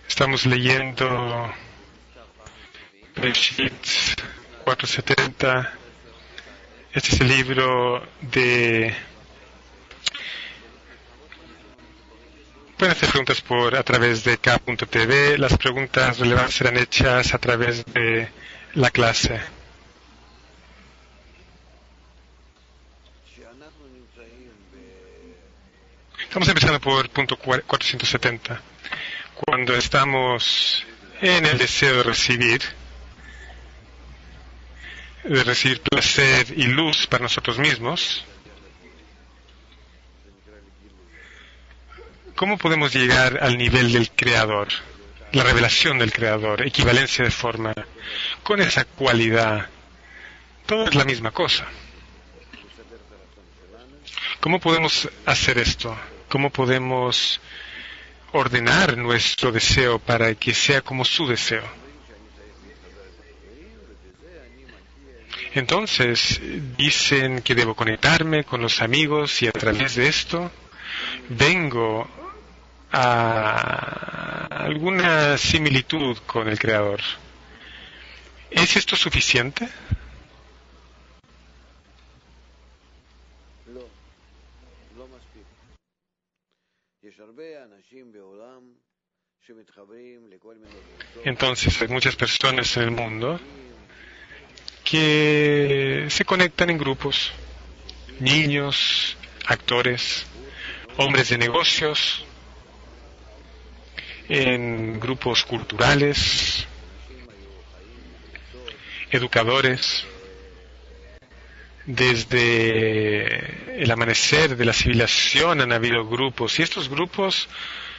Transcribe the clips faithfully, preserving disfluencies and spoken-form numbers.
Estamos leyendo Bereshit cuatrocientos setenta. Este es el libro de... Pueden hacer preguntas por a través de K punto T V. Las preguntas relevantes serán hechas a través de la clase. Estamos empezando por punto cuatrocientos setenta. Cuando estamos en el deseo de recibir, de recibir placer y luz para nosotros mismos, ¿cómo podemos llegar al nivel del Creador? La revelación del Creador, equivalencia de forma, con esa cualidad. Todo es la misma cosa. ¿Cómo podemos hacer esto? ¿Cómo podemos ordenar nuestro deseo para que sea como su deseo? Entonces, dicen que debo conectarme con los amigos y a través de esto vengo a alguna similitud con el Creador. ¿Es esto suficiente? Entonces hay muchas personas en el mundo que se conectan en grupos, niños, actores, hombres de negocios, en grupos culturales, educadores. Desde el amanecer de la civilización han habido grupos, y estos grupos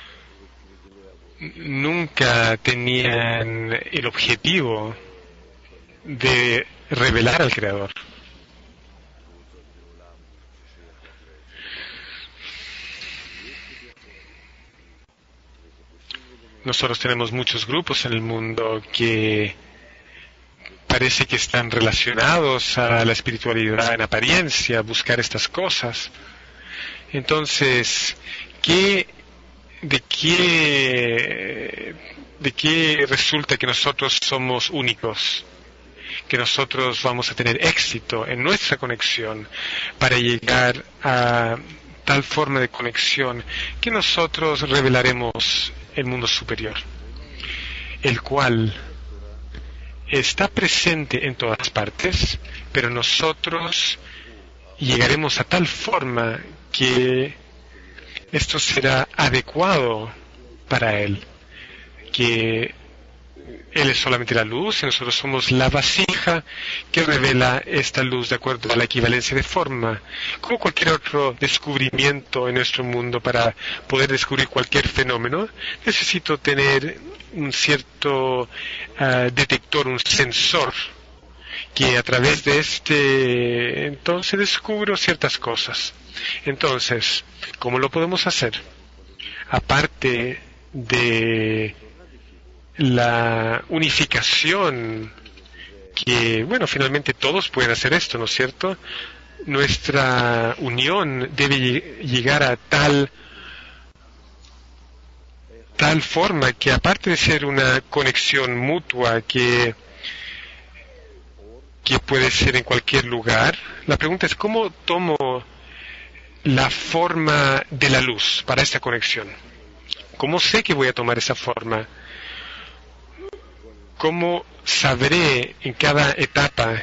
nunca tenían el objetivo de revelar al Creador. Nosotros tenemos muchos grupos en el mundo que parece que están relacionados a la espiritualidad en apariencia, buscar estas cosas. Entonces, ¿qué, de qué, de qué resulta que nosotros somos únicos? Que nosotros vamos a tener éxito en nuestra conexión para llegar a tal forma de conexión que nosotros revelaremos el mundo superior, el cual está presente en todas partes, pero nosotros llegaremos a tal forma que esto será adecuado para Él, que Él es solamente la luz y nosotros somos la vasija que revela esta luz de acuerdo a la equivalencia de forma. Como cualquier otro descubrimiento en nuestro mundo, para poder descubrir cualquier fenómeno, necesito tener un cierto uh, detector, un sensor, que a través de este entonces descubro ciertas cosas. Entonces, ¿cómo lo podemos hacer? Aparte de la unificación, que, bueno, finalmente todos pueden hacer esto, ¿no es cierto? Nuestra unión debe llegar a tal tal forma que, aparte de ser una conexión mutua que que puede ser en cualquier lugar, la pregunta es ¿cómo tomo la forma de la luz para esta conexión? ¿Cómo sé que voy a tomar esa forma? ¿Cómo sabré en cada etapa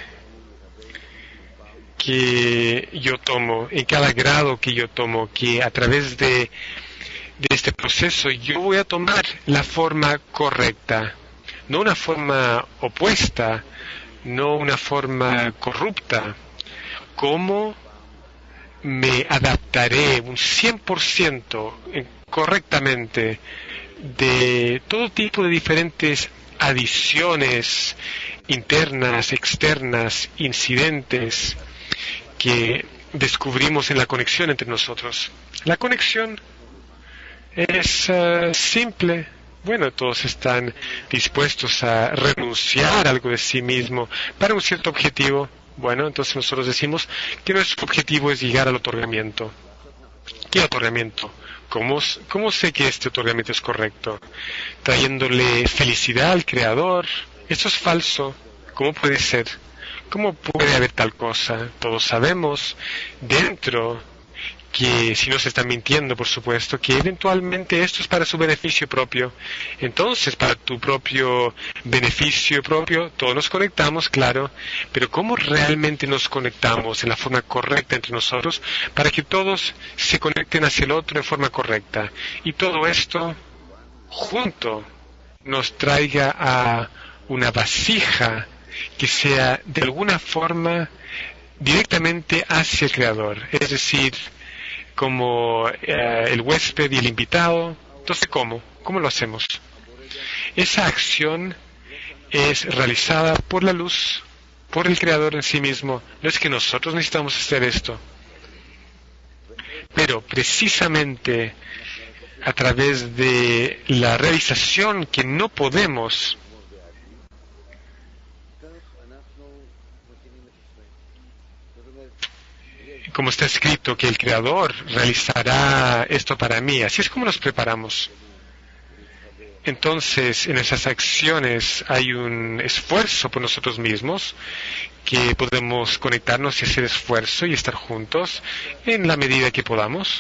que yo tomo, en cada grado que yo tomo, que a través de, de este proceso yo voy a tomar la forma correcta, no una forma opuesta, no una forma corrupta? ¿Cómo me adaptaré un cien por ciento correctamente de todo tipo de diferentes adiciones internas, externas, incidentes que descubrimos en la conexión entre nosotros? La conexión es uh, simple. Bueno, todos están dispuestos a renunciar a algo de sí mismo para un cierto objetivo. Bueno, entonces nosotros decimos que nuestro objetivo es llegar al otorgamiento. ¿Qué otorgamiento? ¿Cómo, ¿Cómo sé que este otorgamiento es correcto? Trayéndole felicidad al Creador. Eso es falso. ¿Cómo puede ser? ¿Cómo puede haber tal cosa? Todos sabemos dentro que, si no se está mintiendo, por supuesto, que eventualmente esto es para su beneficio propio. Entonces, para tu propio beneficio propio, todos nos conectamos, claro, pero ¿cómo realmente nos conectamos en la forma correcta entre nosotros para que todos se conecten hacia el otro de forma correcta? Y todo esto junto nos traiga a una vasija que sea de alguna forma directamente hacia el Creador, es decir, como eh, el huésped y el invitado. Entonces, ¿cómo? ¿Cómo lo hacemos? Esa acción es realizada por la luz, por el Creador en sí mismo. No es que nosotros necesitamos hacer esto, pero precisamente a través de la realización que no podemos, como está escrito, que el Creador realizará esto para mí. Así es como nos preparamos. Entonces, en esas acciones hay un esfuerzo por nosotros mismos, que podemos conectarnos y hacer esfuerzo y estar juntos en la medida que podamos.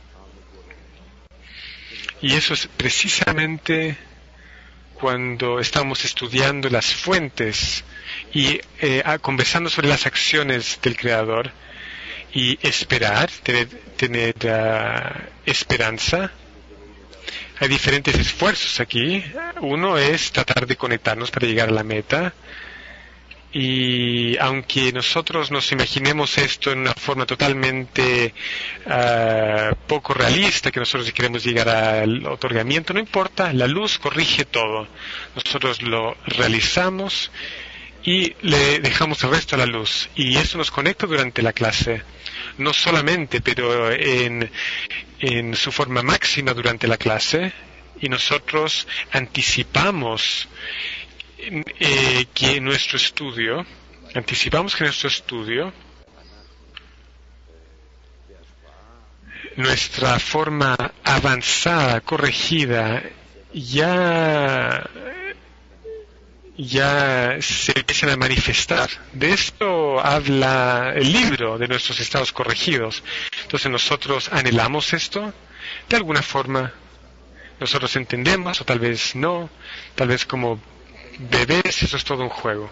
Y eso es precisamente cuando estamos estudiando las fuentes y eh, conversando sobre las acciones del Creador, y esperar, tener, tener uh, esperanza. Hay diferentes esfuerzos aquí. Uno es tratar de conectarnos para llegar a la meta. Y aunque nosotros nos imaginemos esto en una forma totalmente uh, poco realista, que nosotros queremos llegar al otorgamiento, no importa, la luz corrige todo. Nosotros lo realizamos y le dejamos el resto a la luz. Y eso nos conecta durante la clase. No solamente, pero en, en su forma máxima durante la clase. Y nosotros anticipamos eh, que nuestro estudio, anticipamos que nuestro estudio, nuestra forma avanzada, corregida, ya... ya se empiezan a manifestar. De esto habla el libro, de nuestros estados corregidos. Entonces nosotros anhelamos esto, de alguna forma nosotros entendemos, o tal vez no, tal vez como bebés, eso es todo un juego.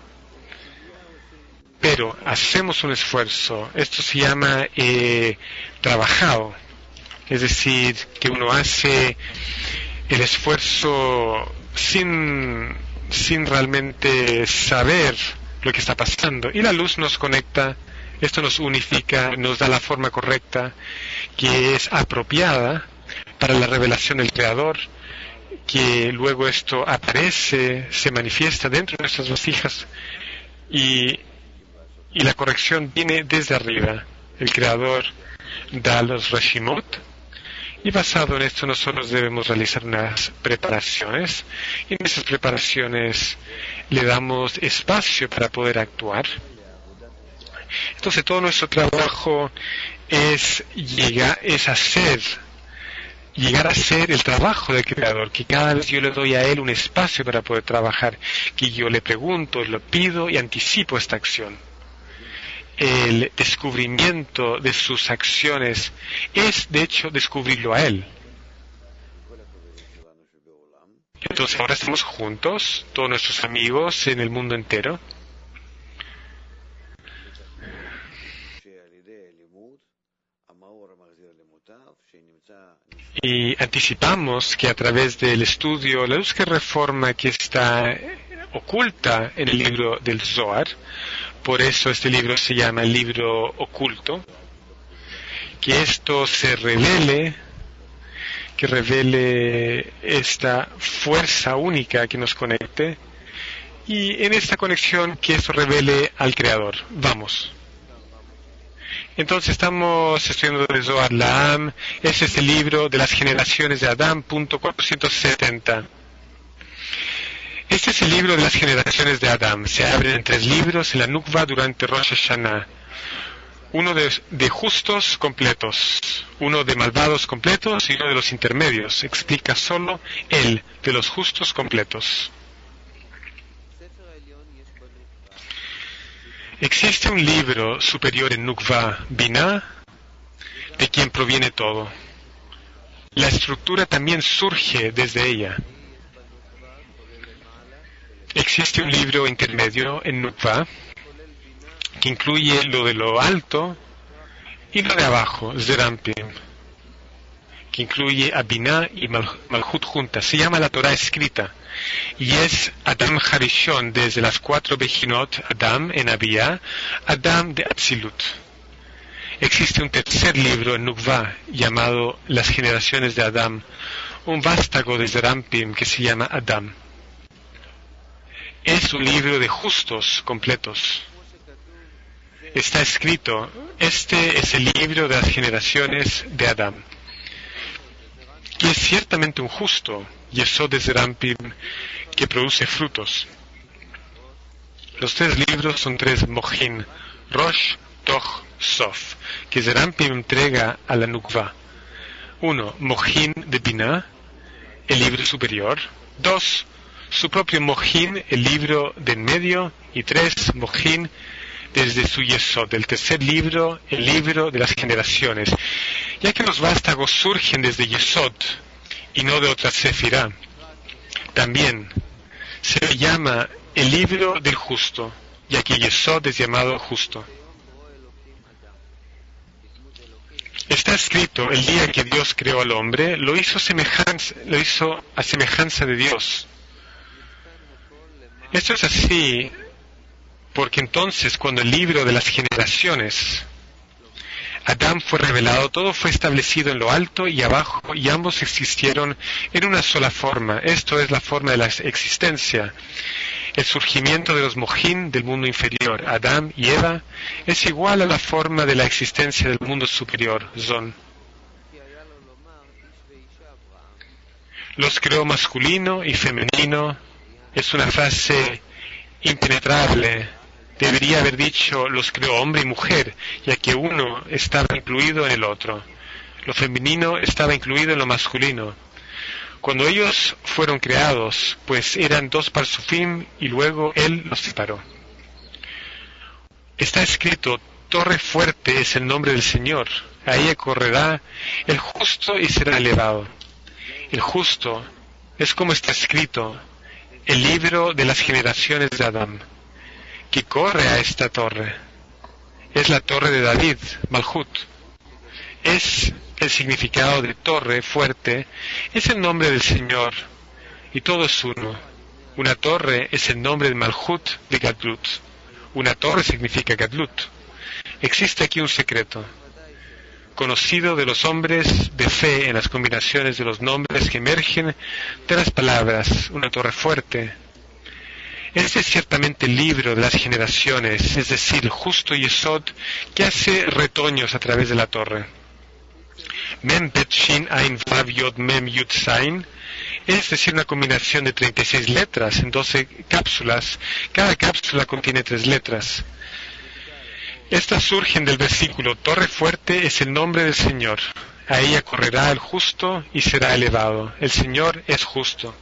Pero hacemos un esfuerzo, esto se llama eh, trabajado, es decir, que uno hace el esfuerzo sin... sin realmente saber lo que está pasando. Y la luz nos conecta, esto nos unifica, nos da la forma correcta, que es apropiada para la revelación del Creador, que luego esto aparece, se manifiesta dentro de nuestras vasijas, y, y la corrección viene desde arriba. El Creador da los Reshimot, y basado en esto nosotros debemos realizar unas preparaciones, y en esas preparaciones le damos espacio para poder actuar. Entonces todo nuestro trabajo es llegar, es hacer, llegar a ser el trabajo del Creador, que cada vez yo le doy a Él un espacio para poder trabajar, que yo le pregunto, lo pido y anticipo esta acción. El descubrimiento de sus acciones es, de hecho, descubrirlo a Él. Entonces ahora estamos juntos, todos nuestros amigos en el mundo entero. Y anticipamos que a través del estudio, la luz que reforma que está oculta en el libro del Zohar, por eso este libro se llama el libro oculto, que esto se revele, que revele esta fuerza única que nos conecte, y en esta conexión que esto revele al Creador. Vamos. Entonces estamos estudiando de Zohar La'am. Este es el libro de las generaciones de Adán, punto cuatrocientos setenta. Este es el libro de las generaciones de Adán. Se abren en tres libros en la Nukva durante Rosh Hashanah. uno de, de justos completos, uno de malvados completos y uno de los intermedios. Explica solo el de los justos completos. Existe un libro superior en Nukva, Binah, de quien proviene todo. La estructura también surge desde ella. Existe un libro intermedio en Nukva que incluye lo de lo alto y lo de abajo, Zerampim, que incluye a Binah y Mal- Malhut juntas. Se llama la Torah escrita y es Adam Harishon desde las cuatro Bejinot, Adam en Abiyah, Adam de Atzilut. Existe un tercer libro en Nukva llamado Las generaciones de Adam, un vástago de Zerampim que se llama Adam. Es un libro de justos completos. Está escrito, este es el libro de las generaciones de Adam, que es ciertamente un justo, Yesod de Zerampim, que produce frutos. Los tres libros son tres Mochin, Rosh, Toch, Sof, que Zerampim entrega a la Nukva. Uno, Mochin de Binah, el libro superior. Dos, su propio Mochin, el libro de en medio. Y tres, Mochin desde su Yesod, el tercer libro, el libro de las generaciones. Ya que los vástagos surgen desde Yesod y no de otra Sefirá, también se le llama el libro del justo, ya que Yesod es llamado justo. Está escrito, el día que Dios creó al hombre, lo hizo, semejanza, lo hizo a semejanza de Dios. Esto es así porque entonces, cuando el libro de las generaciones, Adán fue revelado, todo fue establecido en lo alto y abajo, y ambos existieron en una sola forma. Esto es la forma de la existencia. El surgimiento de los Mochin del mundo inferior, Adán y Eva, es igual a la forma de la existencia del mundo superior, Zon. Los creó masculino y femenino. Es una frase impenetrable. Debería haber dicho los creó hombre y mujer, ya que uno estaba incluido en el otro. Lo femenino estaba incluido en lo masculino. Cuando ellos fueron creados, pues eran dos parsufim y luego él los separó. Está escrito, torre fuerte es el nombre del Señor, a ella correrá el justo y será elevado. El justo es como está escrito, el libro de las generaciones de Adán, que corre a esta torre. Es la torre de David, Malhut. Es el significado de torre fuerte, es el nombre del Señor, y todo es uno. Una torre es el nombre de Malhut de Gadlut. Una torre significa Gadlut. Existe aquí un secreto, conocido de los hombres de fe en las combinaciones de los nombres que emergen de las palabras, una torre fuerte. Este es ciertamente el libro de las generaciones, es decir, justo Yesod, que hace retoños a través de la torre. Mem Bet Shin Ain Vav Yod Mem Yud Zain, es decir, una combinación de treinta y seis letras en doce cápsulas. Cada cápsula contiene tres letras. Estas surgen del versículo, torre fuerte es el nombre del Señor. A ella correrá el justo y será elevado. El Señor es justo.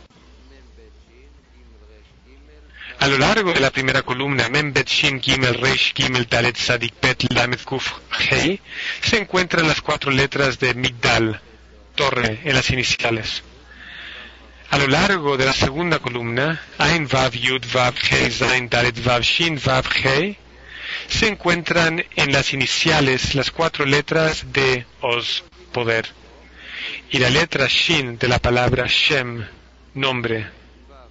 A lo largo de la primera columna, Mem Bet Shin Gimel Reish Gimel Dalet Sadik Bet Lamed Kuf Hei, se encuentran las cuatro letras de Migdal, torre, en las iniciales. A lo largo de la segunda columna, Ain Vav Yud Vav Hei Zain Dalet Vav Shin Vav Hei, se encuentran en las iniciales las cuatro letras de Oz, poder, y la letra Shin de la palabra Shem, nombre.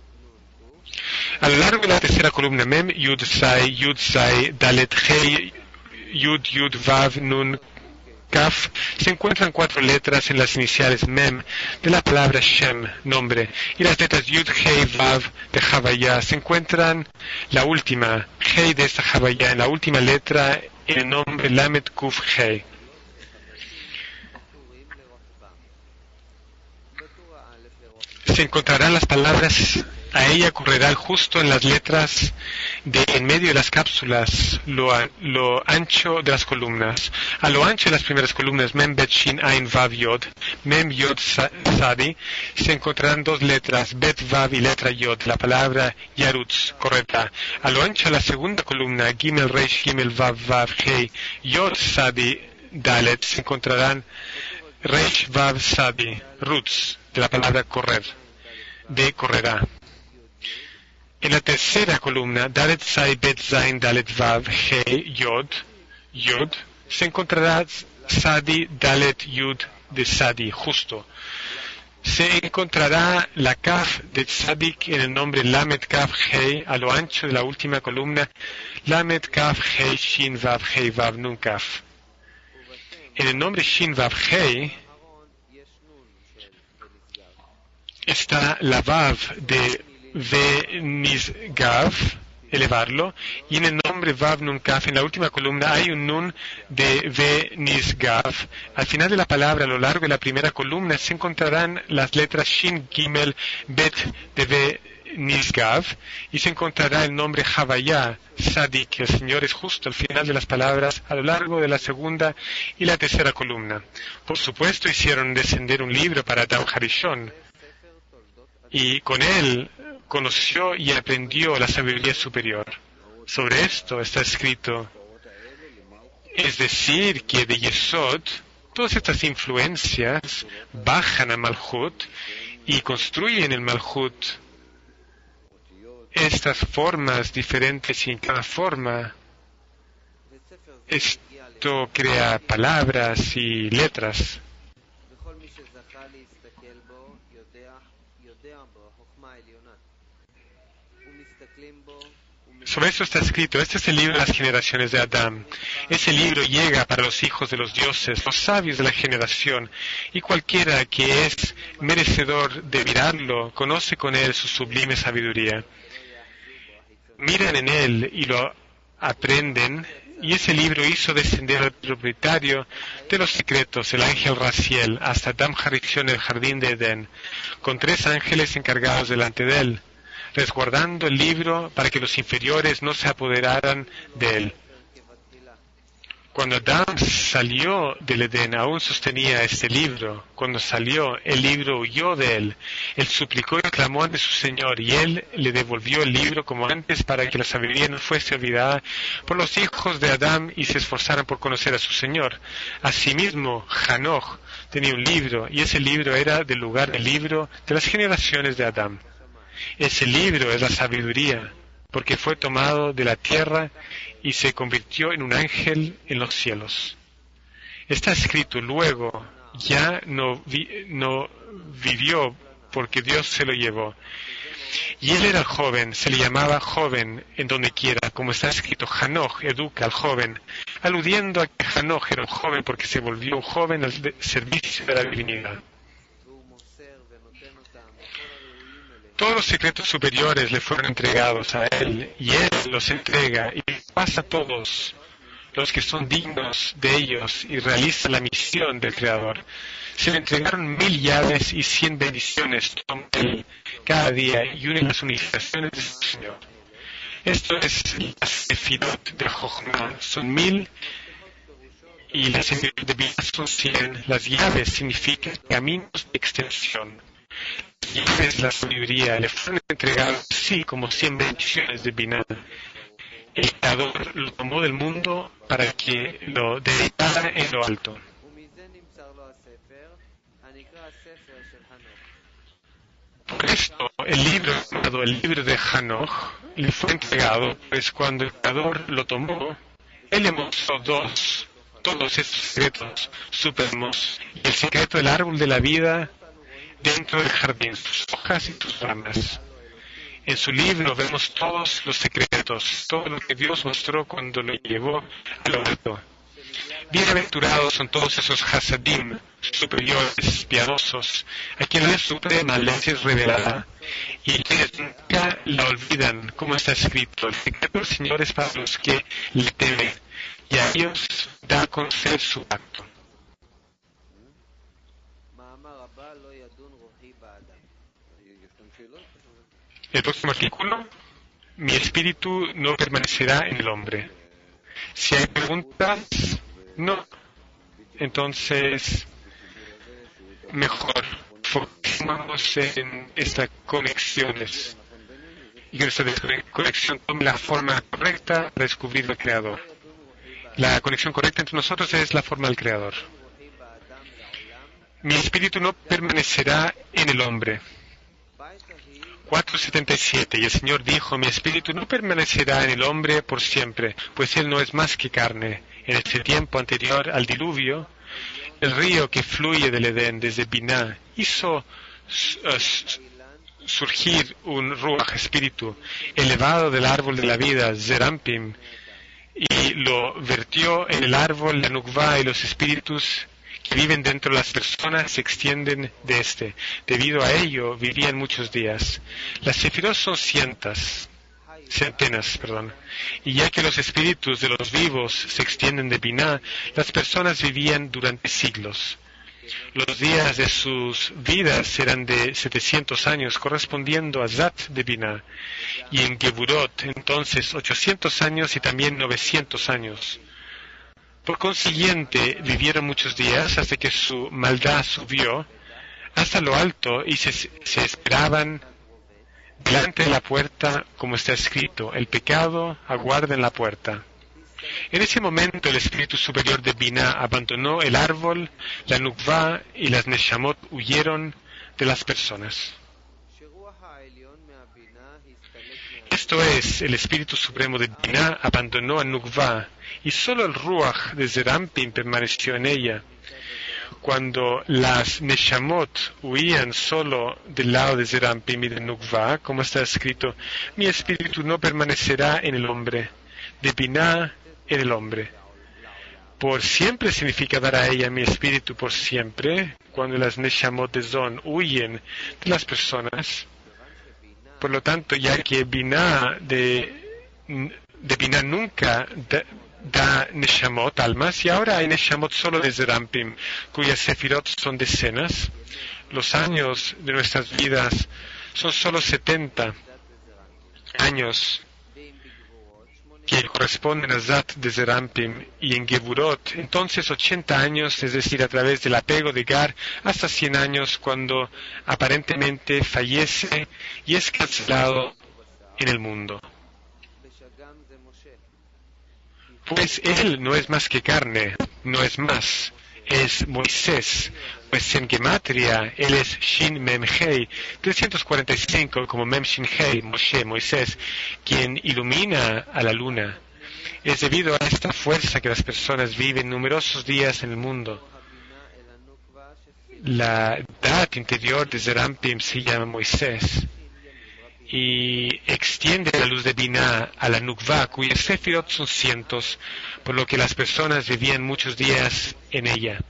A lo largo de la tercera columna, Mem, Yud, Sai, Yud, Sai, Dalet, Hei, Yud, Yud, Vav, Nun, Kaf, se encuentran cuatro letras en las iniciales Mem de la palabra Shem, nombre, y las letras Yud, Hei, Vav de Havaya se encuentran la última, Hei de esta Havaya, en la última letra en el nombre Lamed Kuf Hei. se encontrarán las palabras, a ella correrá el justo en las letras de en medio de las cápsulas, lo, a, lo ancho de las columnas. A lo ancho de las primeras columnas, Mem Bet Shin Ain Vav Yod, Mem Yod Sadi, se encontrarán dos letras, Bet Vav y letra Yod, la palabra Yarutz, correcta. A lo ancho de la segunda columna, Gimel Reish Gimel Vav Vav Hei, Yod Sadi Dalet, se encontrarán Reish Vav Sadi, Rutz, de la palabra correr, de correrá. En la tercera columna, Dalet Sai Bet Zain Dalet Vav He Yod, Yod, se encontrará Sadi Dalet Yud de Sadi, justo. Se encontrará la Kaf de Tzadik en el nombre Lamed Kaf Hei a lo ancho de la última columna, Lamed Kaf Hei Shin Vav Hei Vav Nun Kaf. En el nombre Shin Vav Hei está la Vav de Ve Nisgav, elevarlo, y en el nombre Vav Nun Kaf, en la última columna, hay un Nun de Ve Nisgav. Al final de la palabra, a lo largo de la primera columna, se encontrarán las letras Shin Gimel Bet de Ve Nisgav, y se encontrará el nombre Havaya, Sadik, el Señor es justo, al final de las palabras, a lo largo de la segunda y la tercera columna. Por supuesto, hicieron descender un libro para Adam Harishon, y con él conoció y aprendió la sabiduría superior. Sobre esto está escrito, es decir, que de Yesod, todas estas influencias bajan a Malhut y construyen el Malhut. Estas formas diferentes, y en cada forma esto crea palabras y letras. Sobre esto está escrito, este es el libro de las generaciones de Adán. Ese libro llega para los hijos de los dioses, los sabios de la generación, y cualquiera que es merecedor de mirarlo, conoce con él su sublime sabiduría. Miran en él y lo aprenden, y ese libro hizo descender al propietario de los secretos, el ángel Raziel, hasta Adam Harishon, el jardín de Edén, con tres ángeles encargados delante de él, resguardando el libro para que los inferiores no se apoderaran de él. Cuando Adán salió del Edén, aún sostenía este libro. Cuando salió, el libro huyó de él. Él suplicó y clamó ante su Señor, y él le devolvió el libro como antes para que la sabiduría no fuese olvidada por los hijos de Adán y se esforzaran por conocer a su Señor. Asimismo, Hanoch tenía un libro, y ese libro era del lugar del libro de las generaciones de Adán. Ese libro es la sabiduría, porque fue tomado de la tierra y se convirtió en un ángel en los cielos. Está escrito, luego ya no, vi, no vivió porque Dios se lo llevó. Y él era joven, se le llamaba joven en donde quiera, como está escrito, Hanoch educa al joven, aludiendo a que Hanoch era un joven porque se volvió un joven al servicio de la divinidad. Todos los secretos superiores le fueron entregados a él, y él los entrega y pasa a todos los que son dignos de ellos y realiza la misión del Creador. Se le entregaron mil llaves y cien bendiciones cada día y une las unificaciones de su Señor. Esto es las Sefirot de Jochma, son mil, y las Sefirot de Binah son cien. Las llaves significan caminos de extensión. Y es la sabiduría, le fueron entregadas así como cien bendiciones de Binah. El Creador lo tomó del mundo para que lo dedicara en lo alto. Por esto, el libro llamado el libro de Hanoch le fue entregado, pues cuando el Creador lo tomó, él le mostró dos, todos estos secretos supremos, y el secreto del árbol de la vida dentro del jardín, sus hojas y sus ramas. En su libro vemos todos los secretos, todo lo que Dios mostró cuando lo llevó a lo alto. Bienaventurados son todos esos hasadim superiores, piadosos, a quien la suprema les es revelada, y que nunca la olvidan, como está escrito. El secreto del Señor es para los que le temen, y a ellos da a conocer su pacto. El próximo artículo, mi espíritu no permanecerá en el hombre. Si hay preguntas, no. Entonces, mejor focusemos en estas conexiones y que nuestra conexión tome la forma correcta para descubrir al Creador. La conexión correcta entre nosotros es la forma del Creador. Mi espíritu no permanecerá en el hombre. cuatro setenta y siete. Y el Señor dijo, mi espíritu no permanecerá en el hombre por siempre, pues él no es más que carne. En este tiempo anterior al diluvio, el río que fluye del Edén desde Biná hizo uh, surgir un ruach, espíritu, elevado del árbol de la vida, Zerampim, y lo vertió en el árbol, la Nukvá, y los espíritus que viven dentro de las personas se extienden de este. Debido a ello, vivían muchos días. Las sefirot son cientas, centenas, perdón. Y ya que los espíritus de los vivos se extienden de Biná, las personas vivían durante siglos. Los días de sus vidas eran de setecientos años, correspondiendo a Zat de Biná. Y en Geburot, entonces, ochocientos años y también novecientos años. Por consiguiente, vivieron muchos días hasta que su maldad subió hasta lo alto y se, se esperaban delante de la puerta, como está escrito, el pecado aguarda en la puerta. En ese momento el espíritu superior de Biná abandonó el árbol, la Nukvá y las Neshamot huyeron de las personas. Esto es, el espíritu supremo de Biná abandonó a Nukvá y solo el Ruach de Zerampim permaneció en ella. Cuando las Neshamot huían solo del lado de Zerampim y de Nukvá, como está escrito, mi espíritu no permanecerá en el hombre, de Biná en el hombre. Por siempre significa dar a ella mi espíritu por siempre, cuando las Neshamot de Zon huyen de las personas. Por lo tanto, ya que Biná de, de Biná nunca da, da Neshamot, almas, y ahora hay Neshamot solo de Zerampim, cuyas sefirot son decenas, los años de nuestras vidas son solo setenta años que corresponden a Zat de Zerampim, y en Geburot, entonces ochenta años, es decir, a través del apego de Gar, hasta cien años, cuando aparentemente fallece y es cancelado en el mundo. Pues él no es más que carne, no es más, es Moisés, pues en Gematria él es Shin Mem Hei, trescientos cuarenta y cinco, como Mem Shin Hei, Moshe, Moisés, quien ilumina a la luna. Es debido a esta fuerza que las personas viven numerosos días en el mundo. La edad interior de Zerampim se llama Moisés y extiende la luz de Biná a la Nukvá, cuyas sefirot son cientos, por lo que las personas vivían muchos días en ella.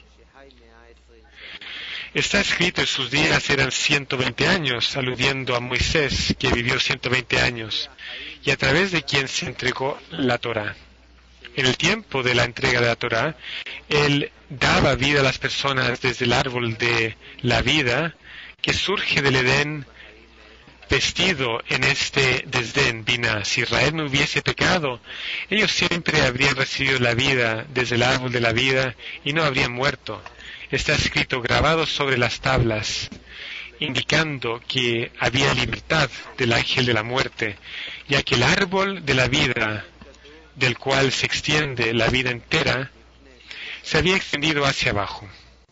Está escrito en sus días eran ciento veinte años, aludiendo a Moisés, que vivió ciento veinte años, y a través de quien se entregó la Torá. En el tiempo de la entrega de la Torá, él daba vida a las personas desde el árbol de la vida, que surge del Edén, vestido en este desdén, Biná. Si Israel no hubiese pecado, ellos siempre habrían recibido la vida desde el árbol de la vida y no habrían muerto. Está escrito grabado sobre las tablas, indicando que había libertad del ángel de la muerte, ya que el árbol de la vida, del cual se extiende la vida entera, se había extendido hacia abajo.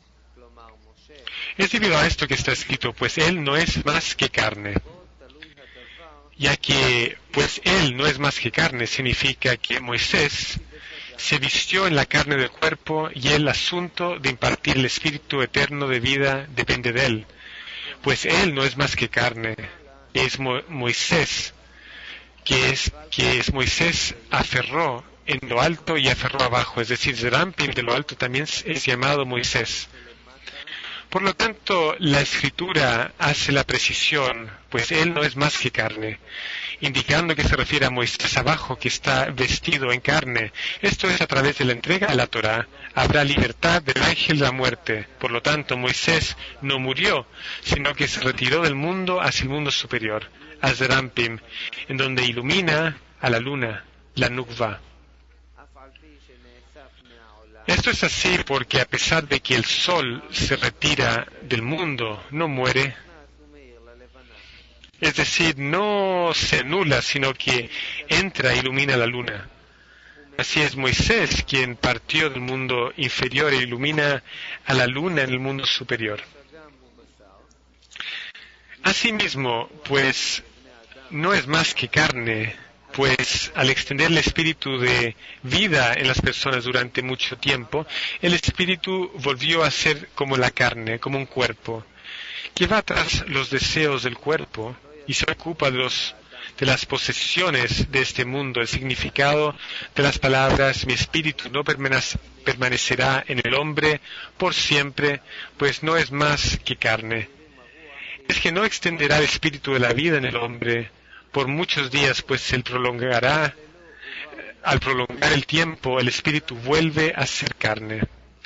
Es debido a esto que está escrito, pues él no es más que carne. Ya que, pues él no es más que carne, significa que Moisés se vistió en la carne del cuerpo y el asunto de impartir el espíritu eterno de vida depende de él. Pues él no es más que carne, es Mo- Moisés, que es, que es Moisés aferró en lo alto y aferró abajo, es decir, Zerampim de lo alto también es llamado Moisés. Por lo tanto, la escritura hace la precisión, pues él no es más que carne, indicando que se refiere a Moisés abajo, que está vestido en carne. Esto es a través de la entrega a la Torá. Habrá libertad del ángel de la muerte. Por lo tanto, Moisés no murió, sino que se retiró del mundo hacia el mundo superior, Azrampim, en donde ilumina a la luna, la Nukva. Esto es así porque a pesar de que el sol se retira del mundo, no muere. Es decir, no se anula, sino que entra e ilumina la luna. Así es Moisés quien partió del mundo inferior e ilumina a la luna en el mundo superior. Asimismo, pues, no es más que carne, pues al extender el espíritu de vida en las personas durante mucho tiempo, el espíritu volvió a ser como la carne, como un cuerpo, que va tras los deseos del cuerpo y se ocupa de, los, de las posesiones de este mundo. El significado de las palabras mi espíritu no permanece, permanecerá en el hombre por siempre, pues no es más que carne. Es que no extenderá el espíritu de la vida en el hombre por muchos días, pues se prolongará. Al prolongar el tiempo, el espíritu vuelve a ser carne.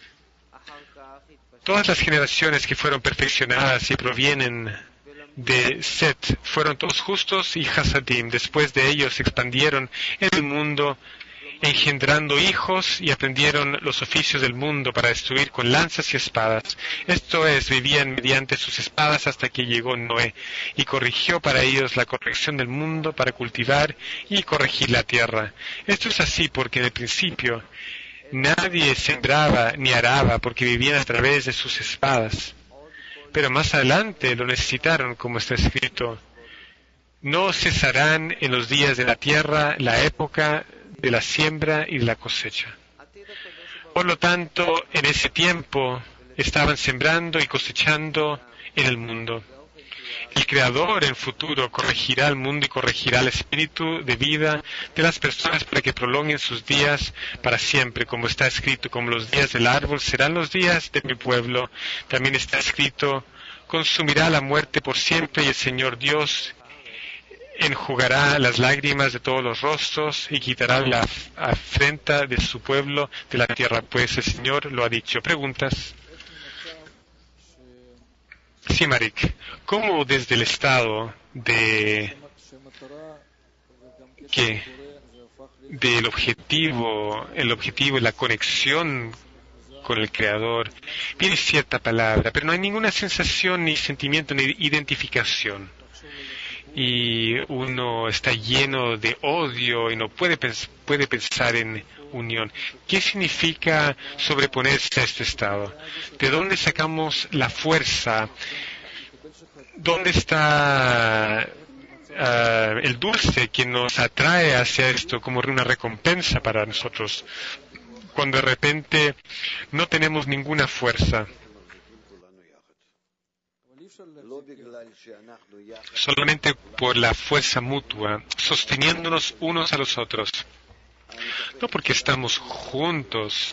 Todas las generaciones que fueron perfeccionadas y provienen de Set fueron todos justos y Hasadim. Después de ellos se expandieron en el mundo, engendrando hijos y aprendieron los oficios del mundo para destruir con lanzas y espadas. Esto es, vivían mediante sus espadas hasta que llegó Noé y corrigió para ellos la corrección del mundo para cultivar y corregir la tierra. Esto es así porque en el principio nadie sembraba ni araba porque vivían a través de sus espadas. Pero más adelante lo necesitaron, como está escrito: no cesarán en los días de la tierra la época de la siembra y de la cosecha. Por lo tanto, en ese tiempo estaban sembrando y cosechando en el mundo. El Creador en futuro corregirá el mundo y corregirá el espíritu de vida de las personas para que prolonguen sus días para siempre, como está escrito: como los días del árbol serán los días de mi pueblo. También está escrito: consumirá la muerte por siempre, y el Señor Dios enjugará las lágrimas de todos los rostros y quitará la afrenta de su pueblo de la tierra, pues el Señor lo ha dicho. ¿Preguntas? Sí, Marik. ¿Cómo desde el estado de que del objetivo, el objetivo y la conexión con el Creador viene cierta palabra, pero no hay ninguna sensación, ni sentimiento, ni identificación? Y uno está lleno de odio y no puede, pens- puede pensar en unión. ¿Qué significa sobreponerse a este estado? ¿De dónde sacamos la fuerza? ¿Dónde está uh, el dulce que nos atrae hacia esto como una recompensa para nosotros, cuando de repente no tenemos ninguna fuerza? Solamente por la fuerza mutua, sosteniéndonos unos a los otros. No porque estamos juntos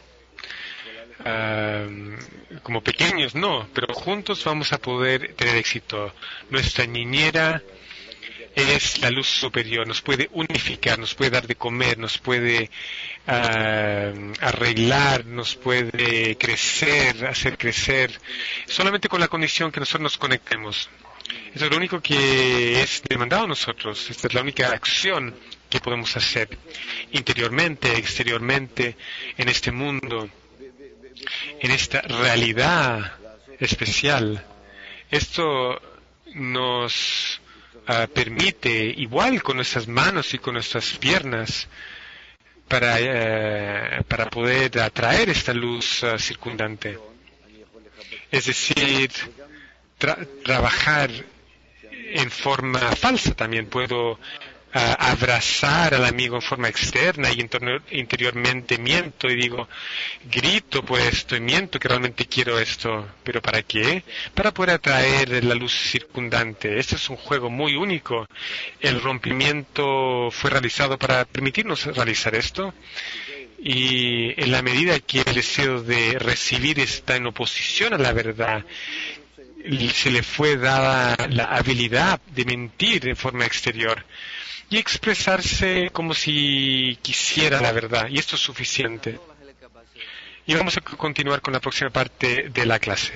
uh, como pequeños, no, pero juntos vamos a poder tener éxito. Nuestra niñera es la luz superior, nos puede unificar, nos puede dar de comer, nos puede uh, arreglar, nos puede crecer, hacer crecer, solamente con la condición que nosotros nos conectemos. Eso es lo único que es demandado a nosotros. Esta es la única acción que podemos hacer interiormente, exteriormente, en este mundo, en esta realidad especial. Esto nos uh, permite, igual con nuestras manos y con nuestras piernas, para, uh, para poder atraer esta luz uh, circundante. Es decir, Tra- trabajar en forma falsa también. Puedo uh, abrazar al amigo en forma externa y inter- interiormente miento y digo, grito por esto y miento que realmente quiero esto. ¿Pero para qué? Para poder atraer la luz circundante. Este es un juego muy único. El rompimiento fue realizado para permitirnos realizar esto. Y en la medida que el deseo de recibir está en oposición a la verdad, se le fue dada la habilidad de mentir en forma exterior. y expresarse como si quisiera la verdad, y esto es suficiente. Y vamos a continuar con la próxima parte de la clase.